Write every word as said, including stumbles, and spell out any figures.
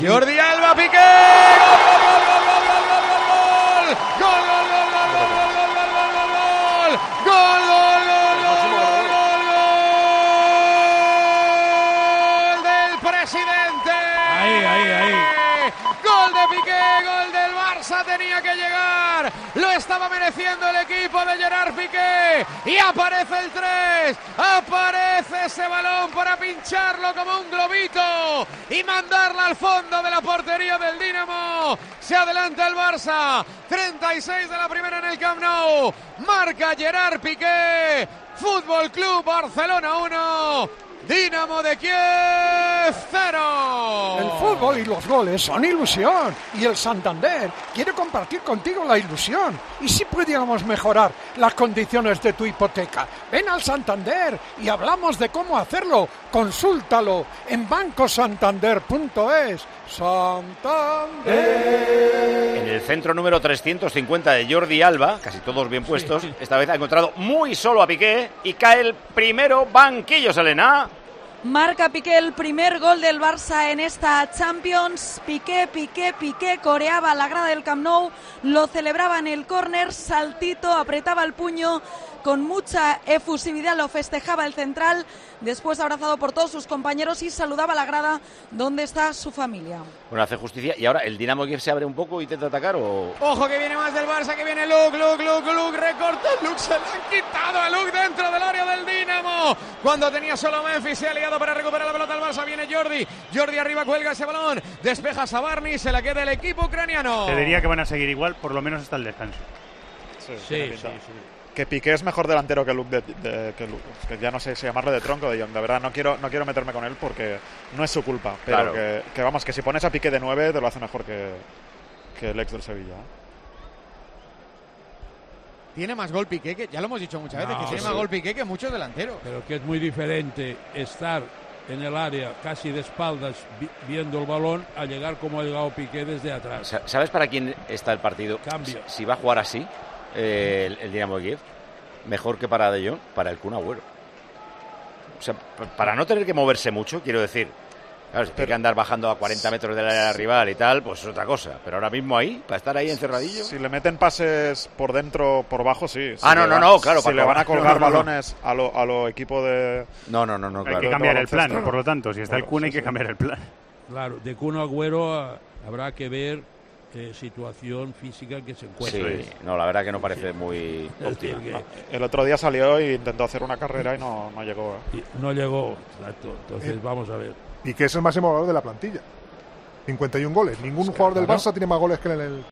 Jordi Alba, Piqué, gol, gol, gol, gol, gol, gol, gol, gol, gol, gol, gol, gol, gol, gol del presidente. Ahí, ahí, ahí. Gol de Piqué, gol del Barça, tenía que llegar. Lo estaba mereciendo el equipo de Gerard Piqué. Y aparece el tres. Aparece ese balón para pincharlo como un globito y mandarla al fondo de la portería del Dinamo. Se adelanta el Barça. treinta y seis de la primera en el Camp Nou. Marca Gerard Piqué. Fútbol Club Barcelona uno. Dinamo de Kiev cero. El fútbol y los goles son ilusión y el Santander quiere compartir contigo la ilusión. ¿Y si pudiéramos mejorar las condiciones de tu hipoteca? Ven al Santander y hablamos de cómo hacerlo. Consúltalo en banco santander punto es. Santander. En el centro número trescientos cincuenta de Jordi Alba, casi todos bien puestos, sí. Esta vez ha encontrado muy solo a Piqué y cae el primero banquillo, Selena. Marca Piqué el primer gol del Barça en esta Champions. Piqué, Piqué, Piqué coreaba la grada del Camp Nou, lo celebraba en el córner, saltito, apretaba el puño, con mucha efusividad lo festejaba el central, después abrazado por todos sus compañeros y saludaba a la grada donde está su familia. Bueno, hace justicia. ¿Y ahora el Dinamo Kiev se abre un poco y intenta atacar o...? Ojo que viene más del Barça, que viene Luke, Luke, Luke, Luke, recorta Luke, se le han quitado a Luke dentro del área del Dinamo. Cuando tenía solo Memphis, se ha liado para recuperar la pelota al Barça, viene Jordi, Jordi arriba, cuelga ese balón, despeja Sabarny, se la queda el equipo ucraniano. Te diría que van a seguir igual, por lo menos hasta el descanso. Sí, sí, sí, sí. Que Piqué es mejor delantero que Luke, de, de, que, Luke que ya no sé si llamarle de tronco de Jong. De verdad, no quiero, no quiero meterme con él porque no es su culpa. Pero claro. que, que vamos, que si pones a Piqué de nueve te lo hace mejor que, que el ex del Sevilla. Tiene más gol Piqué, que ya lo hemos dicho muchas veces, No, que tiene sí. más gol Piqué que muchos delanteros. Pero que es muy diferente estar en el área casi de espaldas vi- viendo el balón a llegar como ha llegado Piqué desde atrás. ¿Sabes para quién está el partido? Cambio. Si va a jugar así, eh, el, el Dinamo de Kiev, mejor que para De Jong, para el Kun Agüero. O sea, para no tener que moverse mucho, quiero decir. Claro, si tiene que andar bajando a cuarenta metros del área rival y tal, pues es otra cosa. Pero ahora mismo ahí, para estar ahí encerradillo. Si le meten pases por dentro, por bajo, sí. Si ah, no, no, van, no, claro. Si para le van a colgar no, no, no. balones a lo, a lo equipo de... No, no, no, no, claro. Hay que cambiar el plan, por lo tanto. Si está el Kun, hay que cambiar el plan. Claro, de Kun Agüero a, habrá que ver eh, situación física en que se encuentra. Sí, no, la verdad que no parece muy óptima. que El otro día salió e intentó hacer una carrera y no, no llegó. ¿eh? no llegó, exacto. Entonces Eh. vamos a ver. Y que es el máximo goleador de la plantilla. cincuenta y un goles. Ningún jugador del claro. Barça tiene más goles que en el